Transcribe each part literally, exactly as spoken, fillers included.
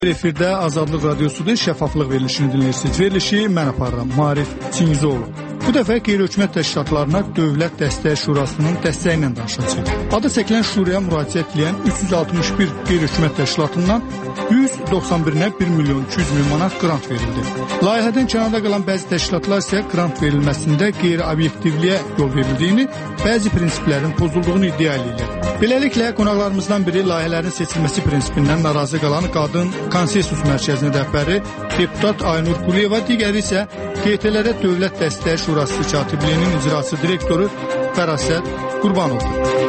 Efirdə Azadlıq Radiosudur, şəffaflıq verilişini dinləyirsiniz. Verilişi mən aparıram, Marif Çingizoğlu. Bu dəfə qeyri-hökumət təşkilatlarına Dövlət Dəstək Şurasının dəstəyi ilə danışacağıq. Adı çəkilən şuraya müraciət edən üç yüz altmış bir qeyri-hökumət təşkilatından yüz doxsan birinə bir milyon iki yüz min manat qrant verildi. Layihədən kənarda qalan bəzi təşkilatlar isə qrant verilməsində qeyri-obyektivliyə yol verildiyini, bəzi prinsiplərin pozulduğunu iddia edirlər. Beləliklə, qonaqlarımızdan biri layihələrin seçilməsi prinsipindən narazı qalan Qadın Konsensus Mərkəzinin rəhbəri deputat Aynur Quliyeva, digəri isə Q T L-də Dövlət Dəstək Şurası katibliyinin icraçı direktoru Fərasət Qurbanovdur.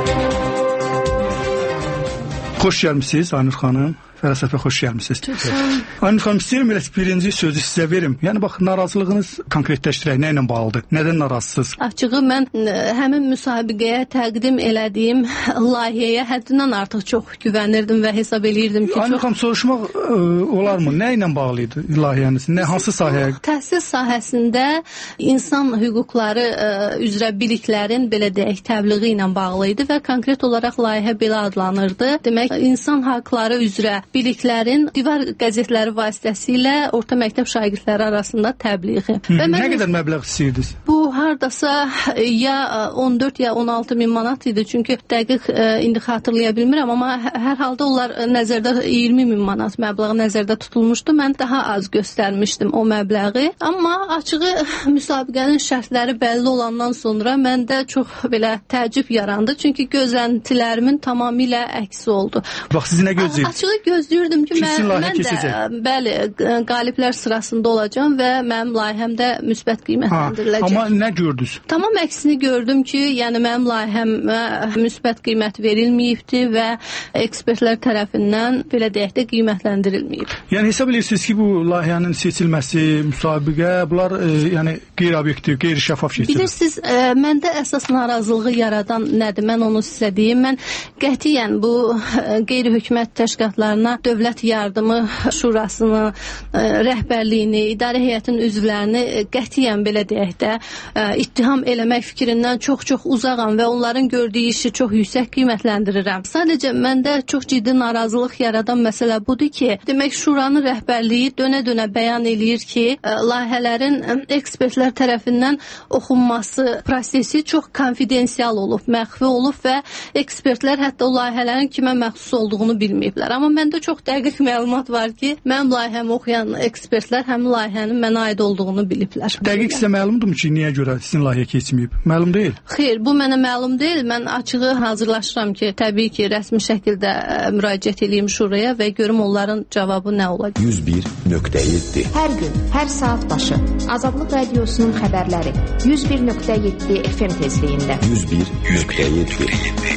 Xoş gəlmisiniz Aynur xanım. Fərasət bəy, xoş gəlmisiniz. Aynur xanım, istəyirəm elə birinci sözü sizə verim. Yəni, bax, narazılığınız konkretləşdirək, nə ilə bağlıdır? Nədən narazısınız? Açığı, mən həmin müsabiqəyə təqdim elədiyim layihəyə həddindən artıq çox güvənirdim və hesab eləyirdim ki... Aynur xanım, soruşmaq ə, olarmı? Nə ilə bağlıydı layihəniz? Nə, hansı sahəyə? Təhsil sahəsində insan hüquqları ə, üzrə biliklərin, belə deyək, təbliği ilə bağlıydı və konkret olaraq layihə belə adlanırdı. Demək, insan haqları üzrə biliklərin divar qəzetləri vasitəsilə orta məktəb şagirdləri arasında təbliği. Hı, mən, nə qədər məbləğ istəyirdiniz? Bu hardasa ya on dörd ya on altı min manat idi. Çünki dəqiq indi xatırlaya bilmirəm, amma hər halda onlar nəzərdə iyirmi min manat məbləği nəzərdə tutulmuşdu. Mən daha az göstərmişdim o məbləği. Amma açığı müsabiqənin şərtləri bəlli olandan sonra məndə çox belə təəccüb yarandı. Çünki gözləntilərimin tamamilə əksi oldu. Bax, siz nə gözləyirsiniz? Açığı gözləyirdim ki, mən, mən də bəli, qaliblər sırasında olacağam və mənim layihəmdə müsbət qiymətləndiriləcək. Amma nə gördünüz? Tamam əksini gördüm ki, yəni mənim layihəmə müsbət qiymət verilməyibdi və ekspertlər tərəfindən belə deyək də qiymətləndirilməyib. Yəni hesab edirsiniz ki, bu layihənin seçilməsi, müsabiqə, bunlar e, yəni qeyri-obyektiv, qeyri-şəffaf keçirir. Bilirsiniz, e, məndə əsas narazılığı yaradan nədir? Mən onu sizə deyim. Mən qətiyyən bu e, qeyri-hökumət təşkilatlarına Dövlət Yardımı Şurasını, ə, rəhbərliyini, idarə heyətinin üzvlərini ə, qətiyyən belə deyək də ə, ittiham eləmək fikrindən çox-çox uzağam və onların gördüyü işi çox yüksək qiymətləndirirəm. Sadəcə məndə çox ciddi narazılıq yaradan məsələ budur ki, demək Şuranın rəhbərliyi dönə-dönə bəyan eləyir ki, ə, layihələrin ə, ekspertlər tərəfindən oxunması prosesi çox konfidensial olub, məxfi olub və ekspertlər hətta o layihələrin kimə məxsus olduğunu bilməyiblər. Amma məndə çox dəqiq məlumat var ki, mənim layihəmi oxuyan ekspertlər həmin layihənin mənə aid olduğunu biliblər. Dəqiq sizə məlumdurmu ki, niyə görə sizin layihə keçməyib? Məlum deyil? Xeyr, bu mənə məlum deyil. Mən açığı hazırlaşıram ki, təbii ki, rəsmi şəkildə ə, müraciət edeyim şuraya və görüm onların cavabı nə olacaq. yüz bir nöqtə yeddi Hər gün, hər saat başı Azadlıq Radiosunun xəbərləri yüz bir nöqtə yeddi F M tezliyində. yüz bir nöqtə yeddi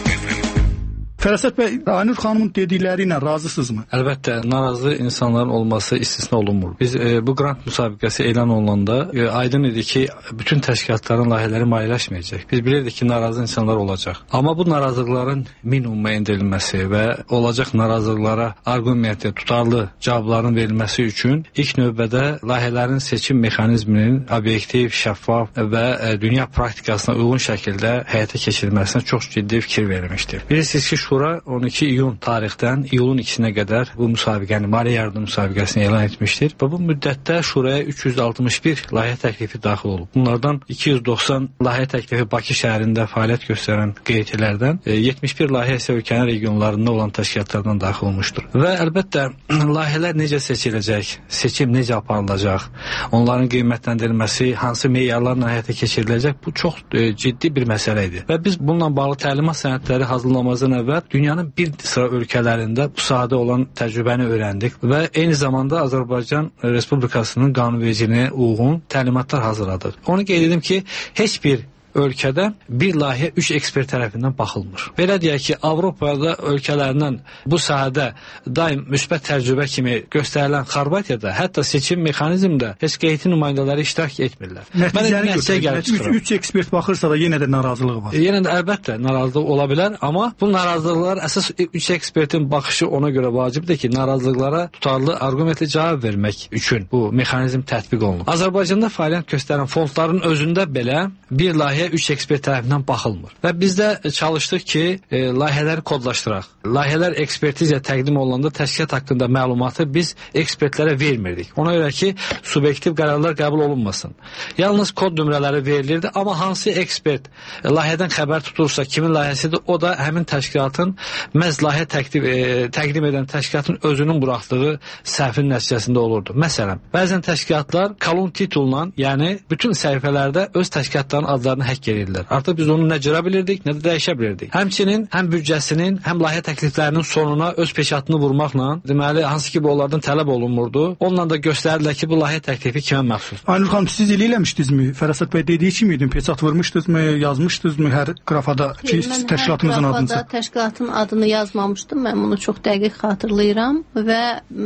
Fərasət bəy, Aynur xanımın dedikləri ilə razısınızmı? Əlbəttə, narazı insanların olması istisna olunmur. Biz e, bu qrant müsabiqəsi elan olunanda e, aydın idi ki, bütün təşkilatların layihələri maliyyələşməyəcək. Biz bilirdik ki, narazı insanlar olacaq. Amma bu narazılıqların minimuma endirilməsi və olacaq narazılıqlara arqumentli, tutarlı cavabların verilməsi üçün ilk növbədə layihələrin seçim mexanizminin obyektiv, şəffaf və e, dünya praktikasına uyğun şəkildə həyata keçirilməsinə çox ciddi fikir verilmişdir. Bilirsiniz ki, Şura on iki iyun tarixdən iyulun ikisinə qədər bu müsabiqəni, maliyyə yardım müsabiqəsini elan etmişdir və bu müddətdə Şuraya üç yüz altmış bir layihə təklifi daxil olub. Bunlardan iki yüz doxsan layihə təklifi Bakı şəhərində fəaliyyət göstərən Q T L-lərdən, yetmiş bir layihə isə ölkənin regionlarında olan təşkilatlardan daxil olmuşdur. Və əlbəttə, layihələr necə seçiləcək, seçim necə aparılacaq, onların qiymətləndirilməsi, hansı meyarlarla həyata keçiriləcək, bu çox e, ciddi bir məsələ idi. Və biz bununla bağlı təlimat sənədləri hazırlamazdan əvvəl dünyanın bir sıra ölkələrində bu sahədə olan təcrübəni öyrəndik və eyni zamanda Azərbaycan Respublikasının qanunvericiliyinə uyğun təlimatlar hazırladıq. Onu qeyd edim ki, heç bir ölkədə bir layihə üç ekspert tərəfindən baxılmır. Belə deyək ki, Avropada ölkələrindən bu sahədə daim müsbət təcrübə kimi göstərilən Xorvatiyada hətta seçim mexanizmində heç qeyti nümayəndələri iştirak etmirlər. Nəticəni götürək. üç ekspert baxırsa da yenə də narazılığı var. E, yenə də əlbəttə narazılıq ola bilər, amma bu narazılıqlar əsas üç ekspertin baxışı ona görə vacibdir ki, narazılıqlara tutarlı arqumentli cavab vermək üçün bu mexanizm tətbiq olunur. Azərbaycanda fəaliyyət göstərən fondların özündə belə bir layihə layihəyə üç ekspert tərəfindən baxılmır. Və biz də çalışdıq ki, e, layihələri kodlaşdıraq. Layihələr ekspertizə təqdim olunanda təşkilat haqqında məlumatı biz ekspertlərə vermirdik. Ona görə ki, subyektiv qərarlar qəbul olunmasın. Yalnız kod nömrələri verilirdi, amma hansı ekspert e, layihədən xəbər tutursa, kimin layihəsidir, o da həmin təşkilatın məhz layihə təqdim, e, təqdim edən təşkilatın özünün buraxdığı səhvin nəticəsində olurdu. Məsələn, bəzən təşkilatlar kolon titulla, yəni bütün səhifələrdə öz təşkilatların adlarını həkk edirlər. Artıq biz onu nə cıra bilirdik, nə də dəyişə bilirdik. Həmçinin həm büdcəsinin, həm layihə təkliflərinin sonuna öz peşatını vurmaqla, deməli, hansı ki bu onlardan tələb olunmurdu, onunla da göstərdilər ki, bu layihə təklifi kimə məxsusdur. Aynur xanım, siz il eləmişdinizmi? Fərasat bəy dediyi kimi idin, peçat vurmuşdunuzmu, yazmışdınızmı hər qrafada ki, təşkilatınızın adını? Mən hər qrafada təşkilatın adını yazmamışdım, mən bunu çox dəqiq xatırlayıram və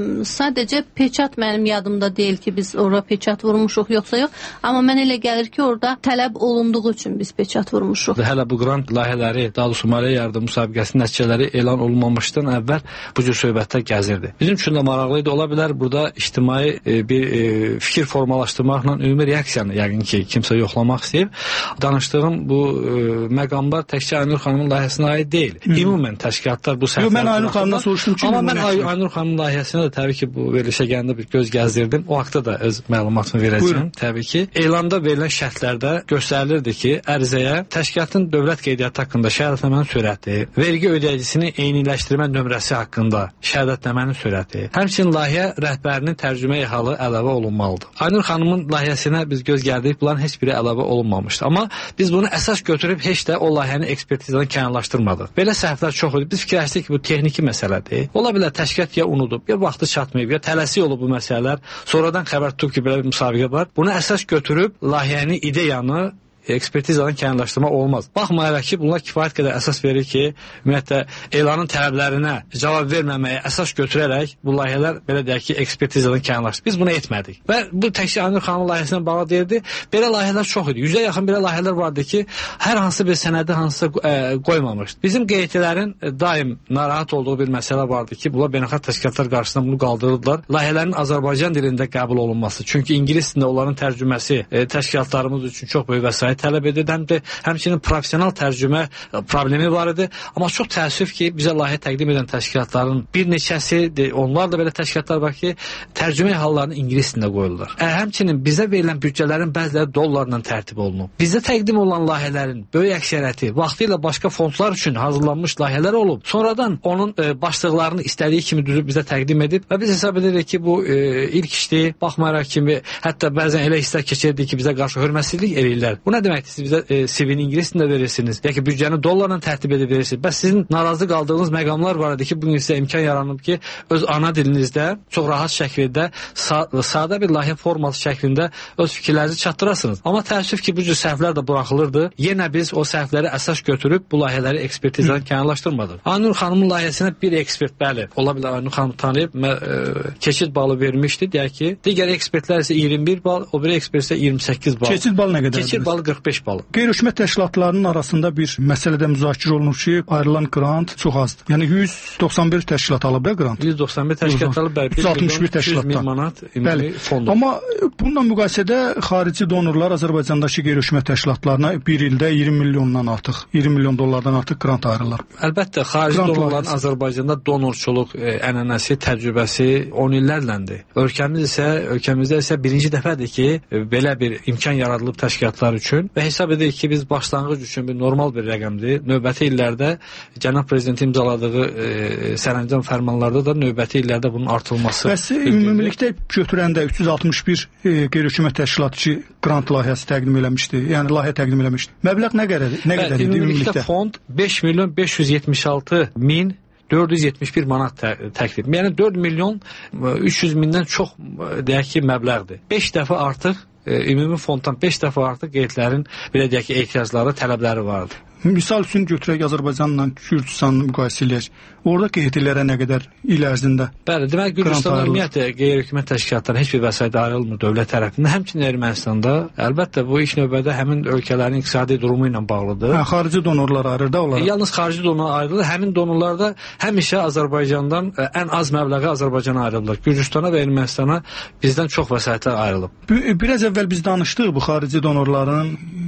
sadəcə peçat mənim yadımda deyil ki, biz orada peçat vurmuşuq, yoxsa yox, amma mən elə gəlir ki, orada tələb olunduğu üçün biz peçat vurmuşuq. Hələ bu qrant layihələri, daha doğrusu maliyyə yardım müsabiqəsinin nəticələri elan olunmamışdan əvvəl bu cür söhbətlər gəzirdi. Bizim üçün də maraqlı idi, ola bilər burada ictimai e, bir e, fikir formalaşdırmaqla ümumi reaksiyanı yəqin ki, kimsə yoxlamaq istəyib. Danışdığım bu e, məqamlar təkcə Aynur xanımın layihəsinə aid deyil. Hı. Ümumən təşkilatlar bu səhvləri... Yox, mən Aynur xanımdan soruşdum ki... Amma mən Aynur xanımın layihəsinə də təbii ki, bu verilişə gələndə bir göz gəzdirdim. O haqda da öz məlumatımı verəcəm. Buyurun. Təbii ki, elanda verilən şərtlərdə göstərilirdi ki, ərizəyə təşkilatın dövlət qeydiyyatı haqqında şəhadətnamənin sürəti, vergi ödəyicisinin eyniləşdirmə nömrəsi haqqında şəhadətnamənin sürəti, həmçinin layihə rəhbərinin tərcümə halı əlavə olunmalıdır. Aynur xanımın layihəsinə biz göz gəzdirdik, bunların heç biri əlavə olunmamışdı. Amma biz bunu əsas götürüb heç də o layihəni ekspertizadan kənarlaşdırmadıq. Belə səhvlər çox idi. Biz fikirləşdik ki, bu texniki məsələdir. Ola bilər təşkilat ya unudub, ya vaxtı çatmayıb, ya tələsik olub bu məsələlər. Sonradan xəbər tutub ki, belə bir müsabiqə var. Bunu əsas götürüb layihəni, ideyanı ekspertizadan kənarlaşdırma olmaz. Baxmayaraq ki, bunlar kifayət qədər əsas verir ki, ümumiyyətlə elanın tələblərinə cavab verməməyə əsas götürərək bu layihələr belə deyək ki, ekspertizadan kənarlaşdırır. Biz bunu etmədik. Və bu təkcə Aynur xanımın layihəsinə bağlı deyildi. Belə layihələr çox idi. Yüzə yaxın belə layihələr vardı ki, hər hansı bir sənədi hansısa e, qoymamışdı. Bizim qeydilərin e, daim narahat olduğu bir məsələ vardı ki, bunlar beynəlxalq təşkilatlar qarşısında bunu qaldırırdılar. Layihələrin Azərbaycan dilində qəbul olunması. Çünki ingilis dilində onların tərcüməsi e, təşkilatlarımız üçün çox böyük vəsait tələb edir. Həm də həmçinin professional tərcümə problemi var idi. Amma çox təəssüf ki, bizə layihə təqdim edən təşkilatların bir neçəsi, onlar da belə təşkilatlar var ki, tərcümə hallarını ingilis dilində qoyurlar. Ə, həmçinin bizə verilən büdcələrin bəziləri dollarla tərtib olunub. Bizə təqdim olunan layihələrin böyük əksəriyyəti vaxtilə başqa fondlar üçün hazırlanmış layihələr olub. Sonradan onun e, başlıqlarını istədiyi kimi düzüb bizə təqdim edib və biz hesab edirik ki, bu e, ilk işdir. Baxmayaraq kimi, hətta bəzən elə hisslər keçirdik ki, bizə qarşı hörmətsizlik eləyirlər. Bu nə deməkdir? Siz bizə e, C V-ni ingilis dilində verirsiniz. Ya ki, büdcəni dollarla tərtib edib verirsiniz. Bəs sizin narazı qaldığınız məqamlar var idi ki, bugün sizə imkan yaranıb ki, öz ana dilinizdə çox rahat şəkildə sa sadə bir layihə forması şəklində öz fikirlərinizi çatdırasınız. Amma təəssüf ki, bu cür səhvlər də buraxılırdı. Yenə biz o səhvləri əsas götürüb bu layihələri ekspertizadan kənarlaşdırmadıq. Aynur xanımın layihəsinə bir ekspert, bəli, ola bilər Aynur xanım tanıyıb, mə, e, keçid balı vermişdi, deyək ki, digər ekspertlər isə iyirmi bir bal, o biri ekspert isə iyirmi səkkiz bal. Keçid balı nə qədərdir? Keçid balı qırx beş bal. Qeyri-hökumət təşkilatlarının arasında bir məsələdə müzakirə olunur ki, ayrılan qrant çox azdır. Yəni yüz doxsan bir təşkilat alıb da qrant. yüz doxsan bir təşkilat alıb, bəli, yüz altmış bir təşkilatdan. Manat ümumi fondur. Amma bununla müqayisədə xarici donorlar Azərbaycandakı qeyri-hökumət təşkilatlarına bir ildə iyirmi milyondan artıq, iyirmi milyon dollardan artıq qrant ayrılır. Əlbəttə, xarici qrant donorların layihəsi. Azərbaycanda donorçuluq e, ənənəsi, təcrübəsi on illərləndir. Ölkəmiz isə, ölkəmizdə isə birinci dəfədir ki, e, belə bir imkan yaradılıb təşkilatlar üçün və hesab edirik ki, biz başlanğıc üçün bir normal bir rəqəmdir. Növbəti illərdə cənab prezidentin imzaladığı e, sərəncam fərmanlarda da növbəti illərdə bunun artırılması. Bəs ümumilikdə götürəndə üç yüz altmış bir e, qeyri-hökumət təşkilatçı qrant layihəsi təqdim eləmişdi. Yəni layihə təqdim eləmişdi. Məbləğ nə qədər nə qədər idi ümumilikdə? Fond beş milyon beş yüz yetmiş altı min dörd yüz yetmiş bir manat tə təklif. Yəni dörd milyon üç yüz mindən çox deyək ki, məbləğdir. beş dəfə artıq e, ümumi fonddan beş dəfə artıq qeydlərin belə deyək ki, ehtiyacları, tələbləri vardır. Misal üçün götürək Azərbaycanla Gürcüstanı müqayisə eləyək. Orada qeydlərə nə qədər il ərzində? Bəli, demək Gürcüstanda ümumiyyətlə qeyri-hökumət təşkilatlarına heç bir vəsait ayrılmır dövlət tərəfindən. Həmçinin Ermənistanda, əlbəttə bu ilk növbədə həmin ölkələrin iqtisadi durumu ilə bağlıdır. Hə, xarici donorlar ayrılır da onlara. E, yalnız xarici donorlar ayrılır. Həmin donorlarda həmişə Azərbaycandan ə, ən az məbləği Azərbaycana ayrılır. Gürcüstana və Ermənistana bizdən çox vəsaitlər ayrılıb. Biraz əvvəl biz danışdıq bu xarici donorların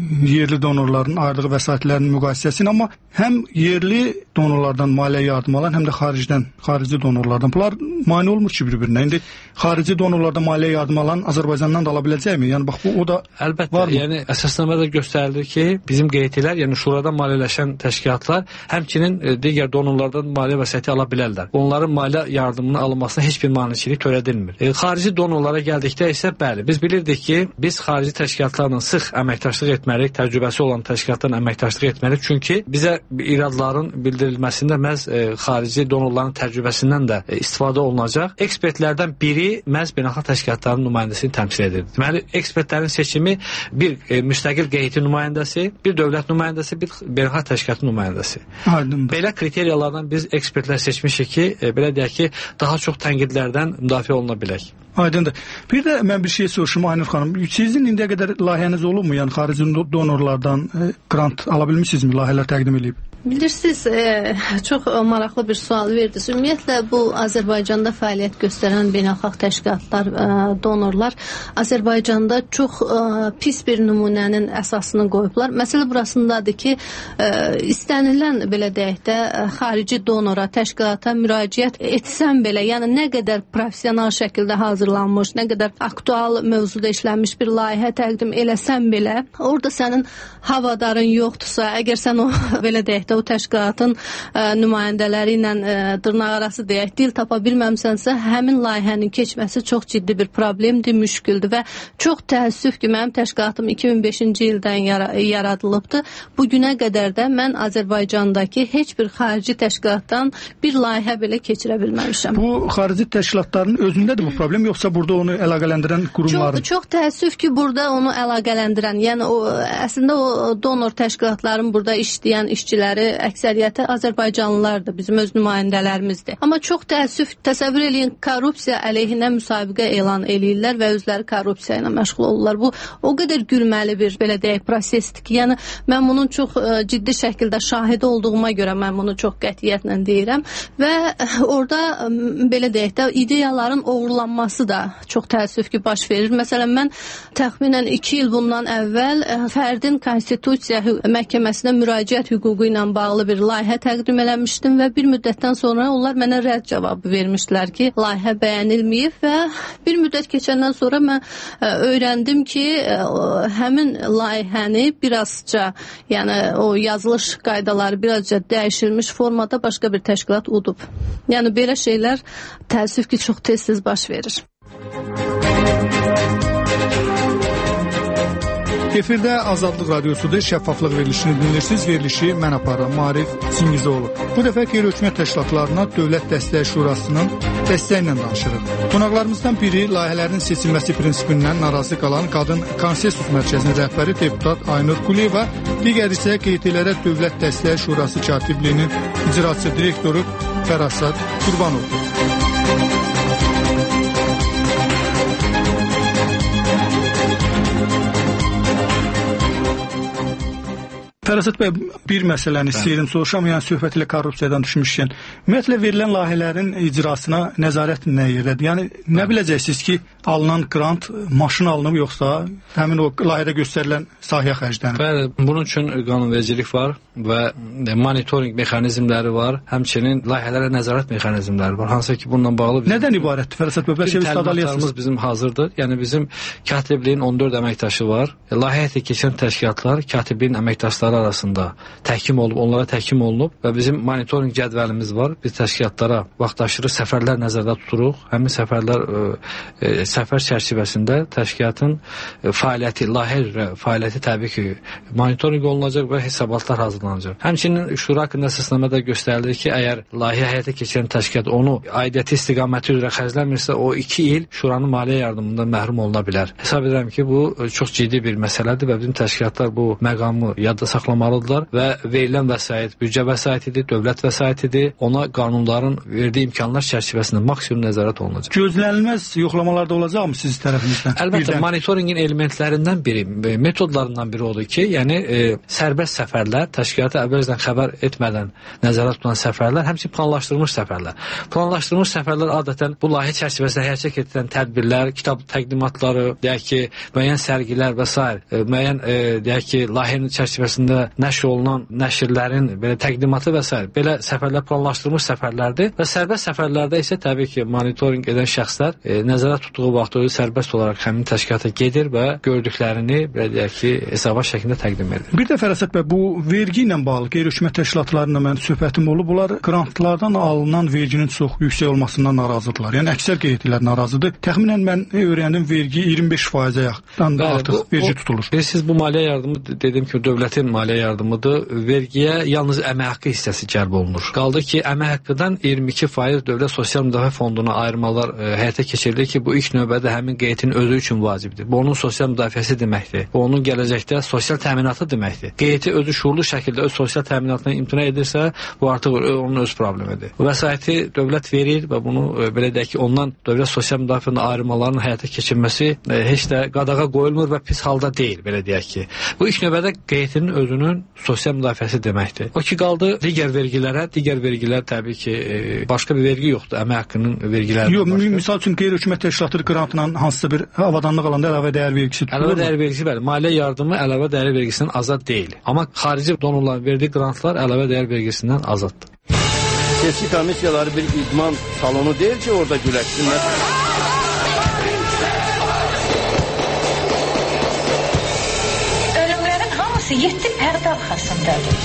yerli donorların ayırdığı vəsaitlərin müqayisəsini, amma həm yerli donorlardan maliyyə yardım alan, həm də xaricdən, xarici donorlardan. Bunlar mane olmur ki bir-birinə. İndi xarici donorlardan maliyyə yardım alan Azərbaycandan da ala biləcəkmi? Yəni bax bu o da əlbəttə, var mı? Yəni əsasnamədə göstərilir ki, bizim qeytilər, yəni şuradan maliyyələşən təşkilatlar həmçinin e, digər donorlardan maliyyə vəsaiti ala bilərlər. Onların maliyyə yardımının alınmasına heç bir maneçilik törədilmir. E, xarici donorlara gəldikdə isə bəli, biz bilirdik ki, biz xarici təşkilatlarla sıx əməkdaşlıq etməliyik, təcrübəsi olan təşkilatlarla əməkdaşlıq etməliyik. Çünki bizə iradların bildirilməsində məhz e, xarici donorların təcrübəsindən də e, istifadə olunacaq. Ekspertlərdən biri məhz beynəlxalq təşkilatların nümayəndəsini təmsil edir. Deməli, ekspertlərin seçimi bir e, müstəqil qeyti nümayəndəsi, bir dövlət nümayəndəsi, bir beynəlxalq təşkilatın nümayəndəsi. Aydındır. Belə kriteriyalardan biz ekspertlər seçmişik ki, e, belə deyək ki, daha çox tənqidlərdən müdafiə oluna bilək. Aydındır. Bir də mən bir şey soruşum Aynur xanım. Sizin indiyə qədər layihəniz olubmu? Yəni xarici donorlardan e, grant ala bilmisinizmi? Layihələr təqdim edib? Bilirsiniz, e, çox maraqlı bir sual verdiniz. Ümumiyyətlə bu Azərbaycanda fəaliyyət göstərən beynəlxalq təşkilatlar, e, donorlar Azərbaycanda çox e, pis bir nümunənin əsasını qoyublar. Məsələ burasındadır ki, e, istənilən belə deyək də xarici donora, təşkilata müraciət etsən belə, yəni nə qədər professional şəkildə hazırlanmış, nə qədər aktual mövzuda işlənmiş bir layihə təqdim eləsən belə, orada sənin havadarın yoxdursa, əgər sən o belə deyək də o təşkilatın ə, nümayəndələri ilə ə, dırnaq arası deyək, dil tapa bilməmsənsə, həmin layihənin keçməsi çox ciddi bir problemdir, müşküldür və çox təəssüf ki, mənim təşkilatım iki min beşinci ildən yara yaradılıbdır. Bu günə qədər də mən Azərbaycandakı heç bir xarici təşkilatdan bir layihə belə keçirə bilməmişəm. Bu xarici təşkilatların özündədir bu problem, yoxsa burada onu əlaqələndirən qurumların? Çox, çox təəssüf ki, burada onu əlaqələndirən, yəni o, əslində o donor təşkilatların burada işləyən işçiləri əksəriyyəti Azərbaycanlılardır, bizim öz nümayəndələrimizdir. Amma çox təəssüf, təsəvvür eləyin, korrupsiya əleyhinə müsabiqə elan eləyirlər və özləri korrupsiya ilə məşğul olurlar. Bu o qədər gülməli bir, belə deyək, prosesdir ki, yəni mən bunun çox ə, ciddi şəkildə şahidi olduğuma görə mən bunu çox qətiyyətlə deyirəm və orada ə, belə deyək də ideyaların uğurlanması da çox təəssüf ki, baş verir. Məsələn, mən təxminən iki il bundan əvvəl ə, fərdin konstitusiya məhkəməsinə müraciət hüququ ilə bağlı bir layihə təqdim eləmişdim və bir müddətdən sonra onlar mənə rədd cavabı vermişdilər ki, layihə bəyənilməyib və bir müddət keçəndən sonra mən ə, öyrəndim ki, ə, həmin layihəni birazca, yəni o yazılış qaydaları birazca dəyişilmiş formada başqa bir təşkilat udub. Yəni belə şeylər təəssüf ki, çox tez-tez baş verir. Efirdə Azadlıq Radiosudur, şəffaflıq verilişini dinləyirsiniz. Verilişi mən aparıram, Maarif Çingizoğlu. Bu dəfə qeyri-hökumət təşkilatlarına Dövlət Dəstək Şurasının dəstəyi ilə danışırıq. Qonaqlarımızdan biri layihələrin seçilməsi prinsipindən narazı qalan Qadın Konsensus Mərkəzinin rəhbəri deputat Aynur Quliyeva, digər isə qeytilərə Dövlət Dəstək Şurası katibliyinin icraçı direktoru Fərasad Qurbanovdur. Fərasat bəy, bir məsələni istəyirəm soruşam, yəni söhbət ilə korrupsiyadan düşmüşkən. Ümumiyyətlə verilən layihələrin icrasına nəzarət nə yerdədir? Yəni nə biləcəksiniz ki, alınan grant maşın alınıb yoxsa həmin o layihədə göstərilən sahəyə xərclənir? Bəli, bunun üçün qanunvericilik var və monitoring mexanizmləri var, həmçinin layihələrə nəzarət mexanizmləri var. Hansı ki, bununla bağlı bizim... Nədən ibarətdir Fərasat bəy? Bəlkə təlimatlarımız bizim hazırdır. Yəni bizim katibliyin on dörd əməkdaşı var. Layihə həyata keçən təşkilatlar katibliyin əməkdaşları arasında təhkim olub, onlara təhkim olunub və bizim monitoring cədvəlimiz var. Biz təşkilatlara vaxtaşırı səfərlər nəzərdə tuturuq. Həmin səfərlər e, e, səfər çərçivəsində təşkilatın e, fəaliyyəti, layihə üzrə fəaliyyəti təbii ki, monitoring olunacaq və hesabatlar hazırlanacaq. Həmçinin şura haqqında əsasnamədə göstərilir ki, əgər layihə həyata keçən təşkilat onu aidiyyəti istiqaməti üzrə xərcləmirsə, o iki il şuranın maliyyə yardımından məhrum oluna bilər. Hesab edirəm ki, bu çox ciddi bir məsələdir və bizim təşkilatlar bu məqamı yadda saxlayırlar saxlamalıdırlar və verilən vəsait büdcə vəsaitidir, dövlət vəsaitidir. Ona qanunların verdiyi imkanlar çərçivəsində maksimum nəzarət olunacaq. Gözlənilməz yoxlamalar da olacaqmı siz tərəfinizdən? Əlbəttə, Birdən. monitorinqin elementlərindən biri, metodlarından biri odur ki, yəni e, sərbəst səfərlər, təşkilata əvvəlcədən xəbər etmədən nəzərdə tutulan səfərlər, həmçinin planlaşdırılmış səfərlər. Planlaşdırılmış səfərlər adətən bu layihə çərçivəsində həyata keçirilən tədbirlər, kitab təqdimatları, deyək ki, müəyyən sərgilər və s. E, müəyyən e, deyək ki, layihənin çərçivəsində nəşr olunan nəşrlərin belə təqdimatı və s. belə səfərlər planlaşdırılmış səfərlərdir və sərbəst səfərlərdə isə təbii ki, monitorinq edən şəxslər e, nəzərdə tutduğu vaxt özü sərbəst olaraq həmin təşkilata gedir və gördüklərini belə deyək ki, hesabat şəklində təqdim edir. Bir də Fərasət bəy, bu vergi ilə bağlı qeyri-hökumət təşkilatlarıyla mən söhbətim olub. Bunlar qrantlardan alınan verginin çox yüksək olmasından narazıdırlar. Yəni əksər Q H T-lər narazıdır. Təxminən mən öyrəndim, vergi iyirmi beş faizə yaxın artıq bu, vergi bu, tutulur. Siz bu maliyyə yardımı dediyim kimi dövlətin maliyyə yardımıdır. Vergiyə yalnız əmək haqqı hissəsi cəlb olunur. Qaldı ki, əmək haqqıdan iyirmi iki faiz dövlət sosial müdafiə fonduna ayırmalar e, həyata keçirilir ki, bu ilk növbədə həmin Q H T-nin özü üçün vacibdir. Bu onun sosial müdafiəsi deməkdir. Bu onun gələcəkdə sosial təminatı deməkdir. Q H T özü şuurlu şəkildə öz sosial təminatına imtina edirsə, bu artıq onun öz problemidir. Bu vəsaiti dövlət verir və bunu e, belə deyək ki, ondan dövlət sosial müdafiənin ayrılmalarının həyata keçirilməsi e, heç də qadağa qoyulmur və pis halda deyil, belə deyək ki. Bu ilk növbədə Q H T-nin özünün sosial müdafiəsi deməkdir. O ki, qaldı digər vergilərə, digər vergilər təbii ki, e, başqa bir vergi yoxdur, əmək haqqının vergiləri. Yox, misal üçün qeyri-hökumət təşkilatı qrantla hansısa bir avadanlıq alanda əlavə dəyər vergisi tutulur. Əlavə dəyər vergisi bəli, maliyyə yardımı əlavə dəyər vergisindən azad deyil. Amma xarici donorların verdiyi qrantlar əlavə dəyər vergisindən azaddır. Seçki komissiyaları bir idman salonu deyil ki, orada güləşsinlər. Ölümlərin hamısı yeddi pərdə arxasındadır.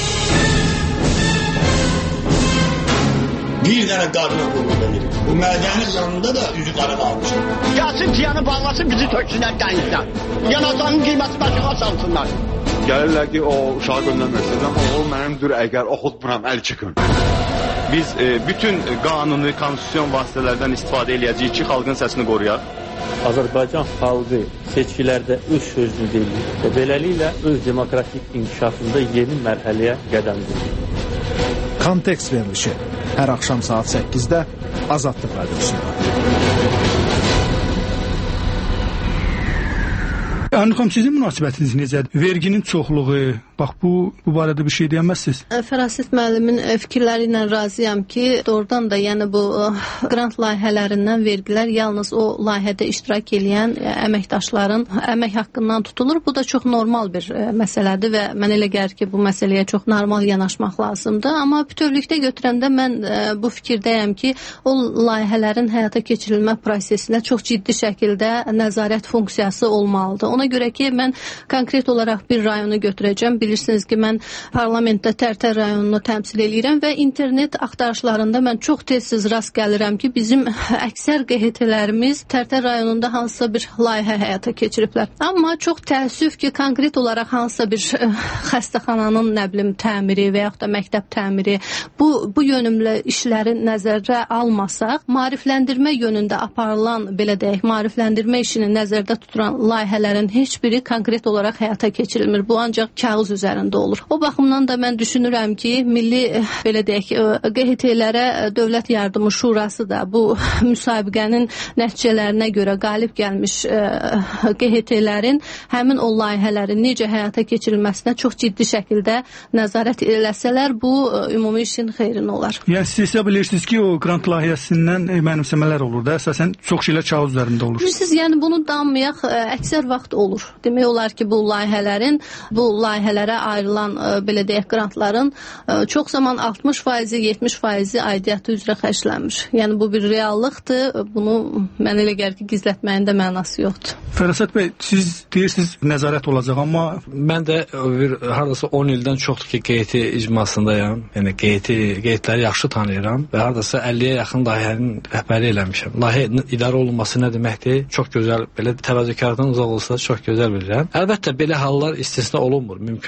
Bir dənə qadına qulluq edir. Bu mədənin yanında da üzü qara qalmışdır. Gəlsin piyanı bağlasın, bizi töksünlər dənizdən. Yanacağının qiyməti başına salsınlar. Gəlirlər ki, o uşağı göndərməksiniz, amma o mənimdir, əgər oxutmuram, əl çıxın. Biz e, bütün qanuni, konstitusyon vasitələrdən istifadə eləyəcəyik ki, xalqın səsini qoruyaq. Azərbaycan xalqı seçkilərdə öz sözünü deyir və beləliklə öz demokratik inkişafında yeni mərhələyə qədəm qoyur. Kontekst verilişi hər axşam saat səkkizdə Azadlıq Radiosunda. Ənxam, sizin münasibətiniz necədir? Verginin çoxluğu, bax bu, bu barədə bir şey deyəməzsiniz? Fərasit müəllimin fikirləri ilə razıyam ki, doğrudan da yəni bu qrant layihələrindən vergilər yalnız o layihədə iştirak edən əməkdaşların əmək haqqından tutulur. Bu da çox normal bir məsələdir və mən elə gəlir ki, bu məsələyə çox normal yanaşmaq lazımdır. Amma bütövlükdə götürəndə mən bu fikirdəyəm ki, o layihələrin həyata keçirilmə prosesinə çox ciddi şəkildə nəzarət funksiyası olmalıdır. Ona görə ki, mən konkret olaraq bir rayonu götürəcəm. Bilirsiniz ki, mən parlamentdə Tərtər rayonunu təmsil edirəm və internet axtarışlarında mən çox tez-tez rast gəlirəm ki, bizim əksər Q H T-lərimiz Tərtər rayonunda hansısa bir layihə həyata keçiriblər. Amma çox təəssüf ki, konkret olaraq hansısa bir xəstəxananın nə bilim təmiri və yaxud da məktəb təmiri bu, bu yönümlü işləri nəzərə almasaq, maarifləndirmə yönündə aparılan, belə deyək, maarifləndirmə işini nəzərdə tutulan layihələrin heç biri konkret olaraq həyata keçirilmir. Bu ancaq kağız üzərində olur. O baxımdan da mən düşünürəm ki, milli belə deyək, Q H T-lərə Dövlət Yardımı Şurası da bu müsabiqənin nəticələrinə görə qalib gəlmiş Q H T-lərin həmin o layihələrin necə həyata keçirilməsinə çox ciddi şəkildə nəzarət eləsələr, bu ümumi işin xeyrinə olar. Yəni siz hesab edirsiniz ki, o qrant layihəsindən mənimsəmələr olur da, əsasən çox şeylər kağız üzərində olur. Bilirsiniz, yəni bunu danmayaq, əksər vaxt olur. Demək olar ki, bu layihələrin, bu layihələrə ayrılan belə deyək qrantların çox zaman altmış faizi, yetmiş faizi aidiyyatı üzrə xərclənmiş. Yəni bu bir reallıqdır. Bunu mən elə gəlir ki, gizlətməyin də mənası yoxdur. Fərasət bəy, siz deyirsiniz nəzarət olacaq, amma mən də bir hardasa on ildən çoxdur ki, Q H T icmasındayam. Yəni Q H T, Q H T-ləri yaxşı tanıyıram və hardasa əlliyə yaxın layihənin rəhbərliyi eləmişəm. Layihə idarə olunması nə deməkdir? Çox gözəl, belə təvəzzükardan uzaq olsa çox gözəl bilirəm. Əlbəttə belə hallar istisna olunmur. Mümkün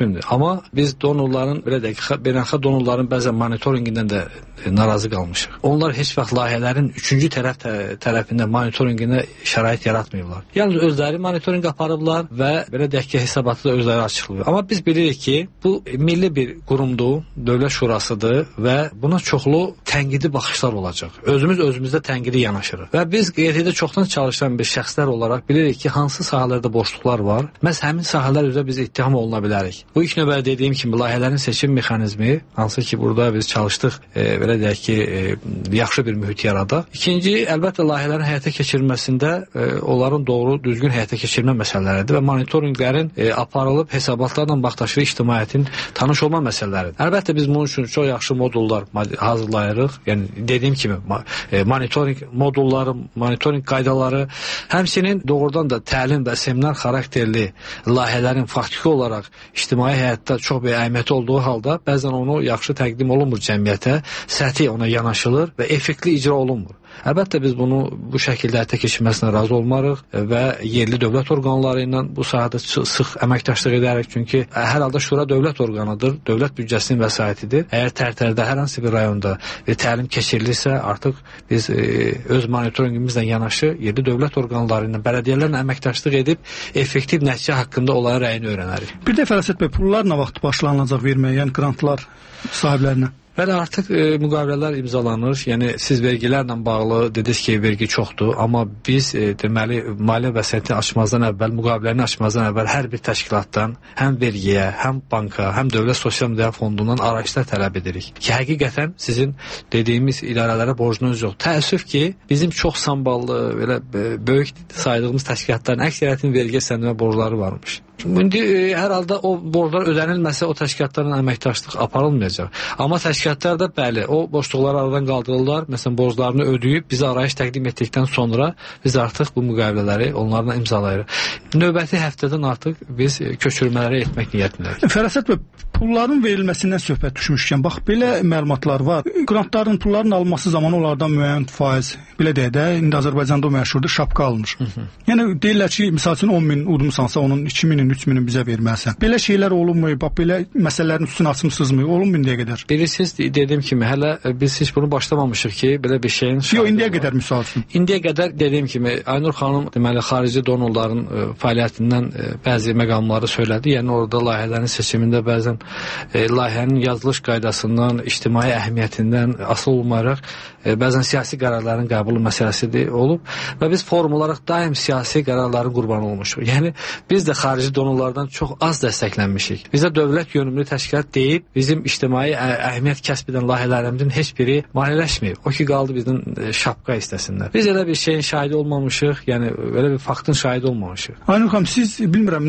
mümkündür. Amma biz donorların, belə deyək, beynəlxalq donorların bəzən monitoringindən də narazı qalmışıq. Onlar heç vaxt layihələrin üçüncü tərəf tərəfində monitoringinə şərait yaratmayıblar. Yalnız özləri monitorinq aparıblar və belə deyək ki, hesabatı da özləri açıqlayır. Amma biz bilirik ki, bu milli bir qurumdur, dövlət şurasıdır və buna çoxlu tənqidi baxışlar olacaq. Özümüz özümüzdə tənqidi yanaşırıq. Və biz Q T D çoxdan çalışan bir şəxslər olaraq bilirik ki, hansı sahələrdə boşluqlar var. Məhz həmin sahələr üzrə biz ittiham oluna bilərik. Bu ilk növbədə dediyim kimi layihələrin seçim mexanizmi, hansı ki, burada biz çalışdıq, e, belə deyək ki, e, yaxşı bir mühit yaradaq. İkinci, əlbəttə layihələrin həyata keçirilməsində e, onların doğru, düzgün həyata keçirilmə məsələləridir və monitorinqlərin e, aparılıb hesabatlarla vaxtaşırı ictimaiyyətin tanış olma məsələləridir. Əlbəttə biz bunun üçün çox yaxşı modullar hazırlayırıq. Yəni dediyim kimi e, monitorinq modulları, monitorinq qaydaları, həmçinin doğrudan da təlim və seminar xarakterli layihələrin faktiki olaraq ictimai həyatda çox bir əhəmiyyəti olduğu halda bəzən onu yaxşı təqdim olunmur cəmiyyətə, səthi ona yanaşılır və effektli icra olunmur. Əlbəttə biz bunu bu şəkildə həyata keçirməsinə razı olmarıq və yerli dövlət orqanları ilə bu sahədə sıx əməkdaşlıq edərik. Çünki hər halda şura dövlət orqanıdır, dövlət büdcəsinin vəsaitidir. Əgər tərtərdə hər hansı bir rayonda təlim keçirilirsə, artıq biz e, öz monitoringimizlə yanaşı yerli dövlət orqanları ilə, bələdiyyələrlə əməkdaşlıq edib effektiv nəticə haqqında onların rəyini öyrənərik. Bir də Fərasət bəy, pullar nə vaxt başlanılacaq verməyə, yəni qrantlar sahiblərinə? Bəli, artıq e, müqavilələr imzalanır. Yəni siz vergilərlə bağlı dediniz ki, vergi çoxdur, amma biz e, deməli maliyyə vəsaiti açmazdan əvvəl, müqaviləni açmazdan əvvəl hər bir təşkilatdan həm vergiyə, həm banka, həm Dövlət Sosial Müdafiə Fondundan arayışlar tələb edirik. Ki, həqiqətən sizin dediyimiz idarələrə borcunuz yox. Təəssüf ki, bizim çox samballı, belə böyük saydığımız təşkilatların əksəriyyətinin vergi səndimə borcları varmış. İndi e, hər halda o borclar ödənilməsə o təşkilatlarla əməkdaşlıq aparılmayacaq. Amma təşkilatlar da bəli, o boşluqları aradan qaldırırlar. Məsələn, borclarını ödəyib bizə arayış təqdim etdikdən sonra biz artıq bu müqavilələri onlarla imzalayırıq. Növbəti həftədən artıq biz köçürmələri etmək niyyətindəyik. Fərasət bəy, pulların verilməsindən söhbət düşmüşkən, bax belə məlumatlar var. Qrantların, pulların alınması zamanı onlardan müəyyən faiz, belə deyək də, indi Azərbaycanda o məşhurdur, şapka alınır. Hı -hı. Yəni deyirlər ki, misal üçün on min udmusansa onun iki minin, üç minin bizə verməlisən. Belə şeylər olunmuyor, bax belə məsələlərin üstünü açmısınızmı? Olunmu indiyə qədər? Bilirsiniz, dediyim kimi, hələ biz heç bunu başlamamışıq ki, belə bir şeyin şahidi. Yox, indiyə qədər misal üçün. İndiyə qədər dediyim kimi, Aynur xanım deməli xarici donorların e, fəaliyyətindən e, bəzi məqamları söylədi. Yəni orada layihələrin seçimində bəzən e, layihənin yazılış qaydasından, ictimai əhəmiyyətindən asılı olmayaraq e, bəzən siyasi qərarların qəbulu məsələsidir olub və biz forum olaraq daim siyasi qərarların qurbanı olmuşuq. Yəni biz də xarici donorlardan çox az dəstəklənmişik. Bizə dövlət yönümlü təşkilat deyib bizim ictimai əhəmiyyət kəsb edən layihələrimizin heç biri maliyyələşməyib. O ki qaldı bizdən e, şapka istəsinlər. Biz elə bir şeyin şahidi olmamışıq, yəni elə bir faktın şahidi olmamışıq. Aynur xanım, siz bilmirəm,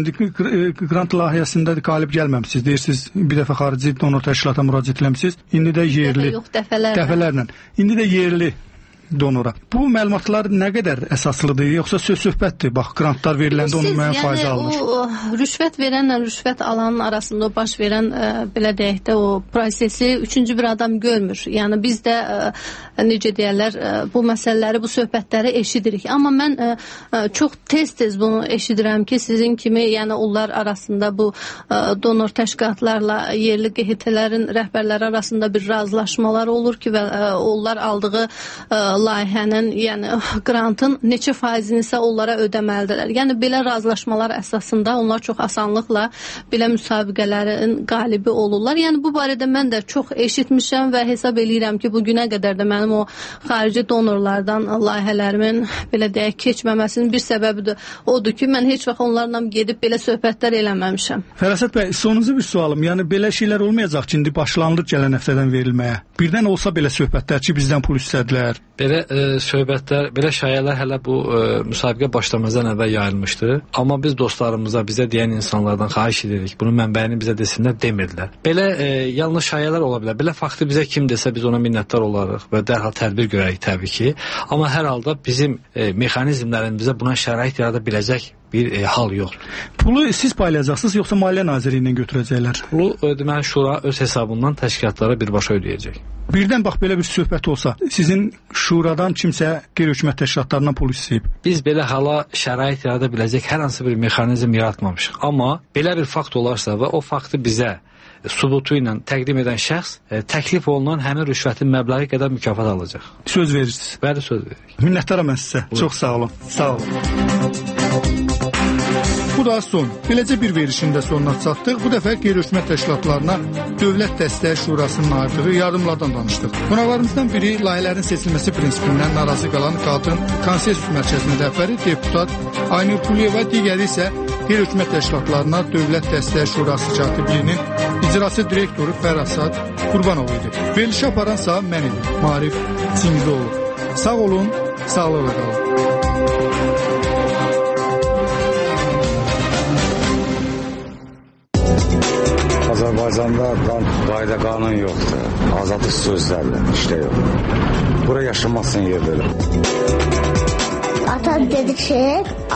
qrant layihəsində qalib gəlməmisiniz. Deyirsiniz, bir dəfə xarici donor təşkilata müraciət etmisiniz. İndi də yerli. Yox, dəfələrlə. Dəfələrlə. İndi də yerli donora. Bu məlumatlar nə qədər əsaslıdır, yoxsa söz-söhbətdir? Bax, qrantlar veriləndə onun müəyyən faiz alınır. Yəni, o rüşvət verənlə rüşvət alanın arasında o baş verən, ə, belə deyək də, o prosesi üçüncü bir adam görmür. Yəni, biz də, ə, necə deyərlər, ə, bu məsələləri, bu söhbətləri eşidirik. Amma mən ə, çox tez-tez bunu eşidirəm ki, sizin kimi, yəni, onlar arasında bu ə, donor təşkilatlarla yerli Q H T-lərin rəhbərləri arasında bir razılaşmalar olur ki, və ə, onlar aldığı ə, layihənin, yəni qrantın neçə faizini isə onlara ödəməlidirlər. Yəni belə razılaşmalar əsasında onlar çox asanlıqla belə müsabiqələrin qalibi olurlar. Yəni bu barədə mən də çox eşitmişəm və hesab eləyirəm ki, bu günə qədər də mənim o xarici donorlardan layihələrimin belə deyək keçməməsinin bir səbəbi də odur ki, mən heç vaxt onlarla gedib belə söhbətlər eləməmişəm. Fərasət bəy, sonucu bir sualım. Yəni belə şeylər olmayacaq ki, indi başlanılır gələn həftədən verilməyə. Birdən olsa belə söhbətlər ki, bizdən pul istədilər. Belə e, söhbətlər, belə şayələr hələ bu e, müsabiqə başlamazdan əvvəl yayılmışdı. Amma biz dostlarımıza, bizə deyən insanlardan xahiş edirik. Bunun mənbəyini bizə desinlər, demirdilər. Belə e, yalnız şayələr ola bilər. Belə faktı bizə kim desə biz ona minnətdar olarıq və dərhal tədbir görərik təbii ki. Amma hər halda bizim e, mexanizmlərin bizə buna şərait yarada biləcək bir e, hal yoxdur. Pulu siz paylayacaqsınız yoxsa Maliyyə Nazirliyindən götürəcəklər? Pulu deməli şura öz hesabından təşkilatlara birbaşa ödəyəcək. Birdən bax belə bir söhbət olsa, sizin şuradan kimsə qeyri-hökumət təşkilatlarından pul istəyib. Biz belə hala şərait yarada biləcək hər hansı bir mexanizm yaratmamışıq. Amma belə bir fakt olarsa və o faktı bizə subutu ilə təqdim edən şəxs e, təklif olunan həmin rüşvətin məbləği qədər mükafat alacaq. Söz verirsiniz. Bəli, söz veririk. Minnətdaram mən sizə. Buyur. Çox sağ olun. Sağ olun. Bu da son. Beləcə bir verilişində sonuna çatdıq. Bu dəfə qeyri-hökumət təşkilatlarına Dövlət Dəstəyi Şurasının ayırdığı yardımlardan danışdıq. Qonaqlarımızdan biri layihələrin seçilməsi prinsipindən narazı qalan qadın Konsensus Mərkəzinin rəhbəri deputat Aynur Puliyeva, digəri isə qeyri-hökumət təşkilatlarına Dövlət Dəstəyi Şurası katibliyinin icraçı direktoru Fərasad Qurbanov idi. Verilişi aparansa mən idim, Marif Çingizoğlu. Sağ olun, sağlıqla qalın. Azərbaycanda qayda qanun yoxdur. Azadlıq sözlərlə işlə yox. Bura yaşamazsın yer belə. Atam dedi ki,